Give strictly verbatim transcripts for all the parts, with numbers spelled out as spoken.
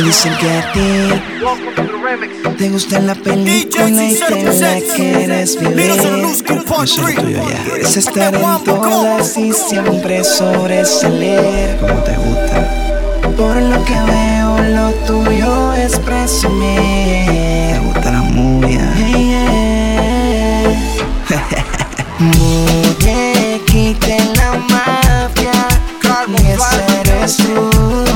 Dicen que a ti te gusta la película y te la quieres vivir. Eso es lo tuyo ya. Quieres estar en todas y siempre sobresalir. Como te gusta. Por lo que veo, lo tuyo es presumir. Te gusta la movia. Yeah, yeah. Muñequita en la mafia. Y ese eres tú.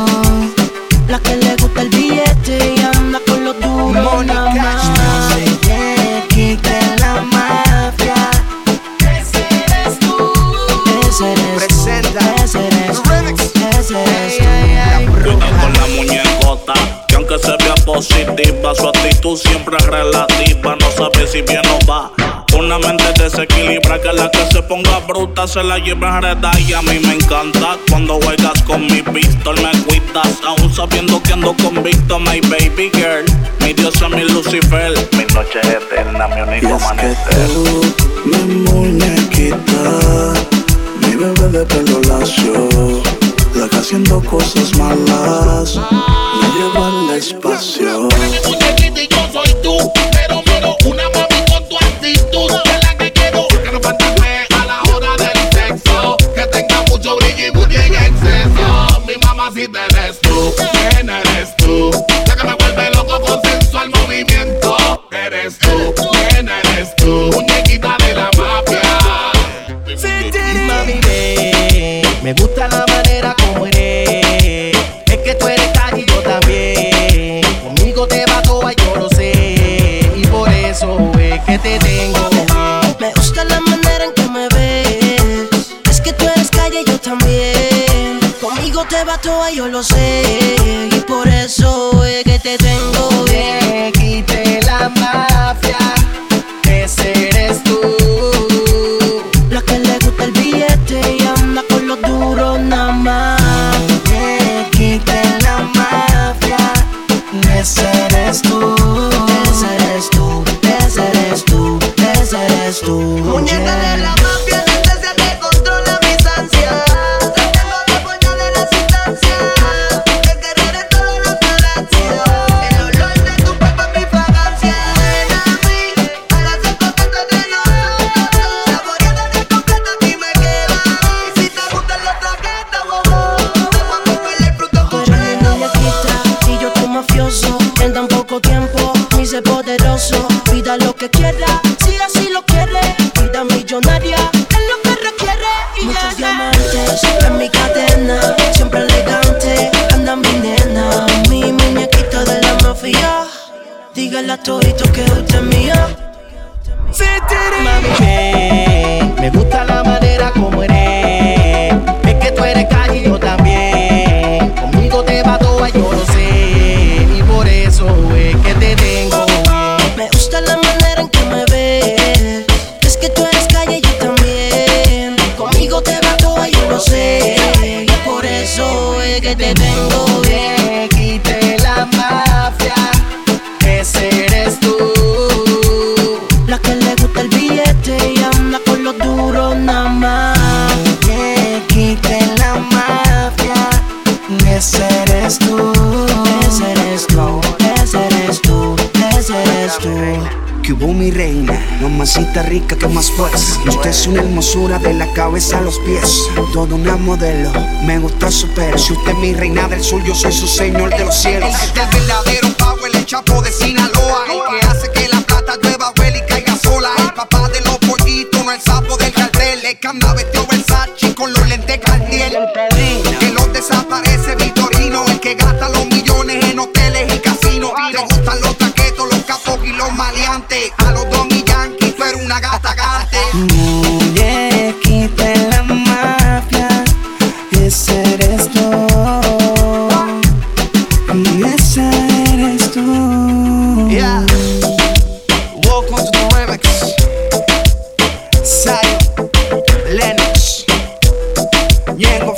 La que le gusta el billete y anda con los duros nada más. Muñequita en la mafia. Ese eres tú. Ese eres tú. Ese eres tú. Ese eres tú. Cuidado con la muñecota, que aunque se vea positiva, su actitud siempre es relativa. No sabe si bien o va. Una mente desequilibra, que la que se ponga bruta se la lleva enredada. Y a mí me encanta cuando juegas con mi pistol, me cuidas, aún sabiendo que ando convicto. My baby girl, mi diosa, mi Lucifer, mi noche es eterna, mi único amanecer. Mi muñequita, mi bebé de pelo lacio, la que haciendo cosas malas me lleva al espacio. Mi muñequita y yo soy tú, pero pero una mami con tu actitud es la que quiero. Que no fantasme a la hora del sexo, que tenga mucho brillo y booty en exceso. Mi mamacita eres tú, ¿quién eres tú? La que me vuelve loco con sensual movimiento. Eres tú, ¿quién eres tú? Muñequita de la mafia. Mami, ve, me gusta la manera como eres. Es que tú eres calle y yo también. Conmigo te va toda, yo lo sé. Y por eso es que te tengo. Me gusta la manera en que me ves. Es que tú eres calle y yo también. Conmigo te va toda, yo lo sé. Y por eso es que te tengo bien. Quité la mafia. Ese eres tú. La que le gusta el billete y anda con los duros nada más. Que quite la mafia. Ese eres tú. Ese eres tú. Ese eres tú. Ese eres tú. Muñeca de la mafia, la esencia que controla mis ansias. Tratando de ponerle la sustancia. El querer en todos los palacios. El olor de tu cuerpo es mi fragancia. Ven a mí, para hacer contento entre nosotros. Saboreándote completo aquí me queda. Y si te gustan los traquetos, bobo, vamos a comer el fruto Tú eres mi completo. muñequita y yo tu mafioso. En tan poco tiempo me hice poderoso. Pida lo que quiera, si así lo quiere. Vida millonaria es lo que requiere. Y muchos diamantes en mi cadena, siempre elegante, anda mi nena. Mi muñequita de la mafia. Dígale a todito que usted es mía. Mami, ven, me gusta la manera como eres. Es que tú eres calle y yo también. Conmigo te va toda, yo lo sé. Y por eso es que te tengo. Me gusta la manera en que me ves. Es que tú eres calle y yo también. Conmigo te va toda, yo lo sé. Y por eso es que te tengo bien. Quité la mafia. Ese eres tú. La que le gusta el billete y anda con los duros nada más. Que quite la mafia. Ese eres tú. Ese eres tú. Ese eres tú. Ese eres tú. Que hubo mi reina, mamacita rica que más fuerza. Usted es una hermosura de la cabeza a los pies. Toda una modelo, me gusta su pelo. Si usted es mi reina del sur, yo soy su señor de los cielos. Este es el verdadero power, el Chapo de Sinaloa. El que hace que la plata llueva, huele y caiga sola. El papá de los pollitos, no el sapo del cartel. El que anda vestido Versace con los lentes Cartier. Que los desaparece Vitorino. El que gasta los millones en hoteles y casinos. Te gustan los taquetos, los capos y los maleantes. A los Don y Yankee, tú eres una gata gante. Muñequita en la mafia. Ese eres tú. Ese eres tú. Yeah. Welcome to the remix. Zion, Lennox, Ñengo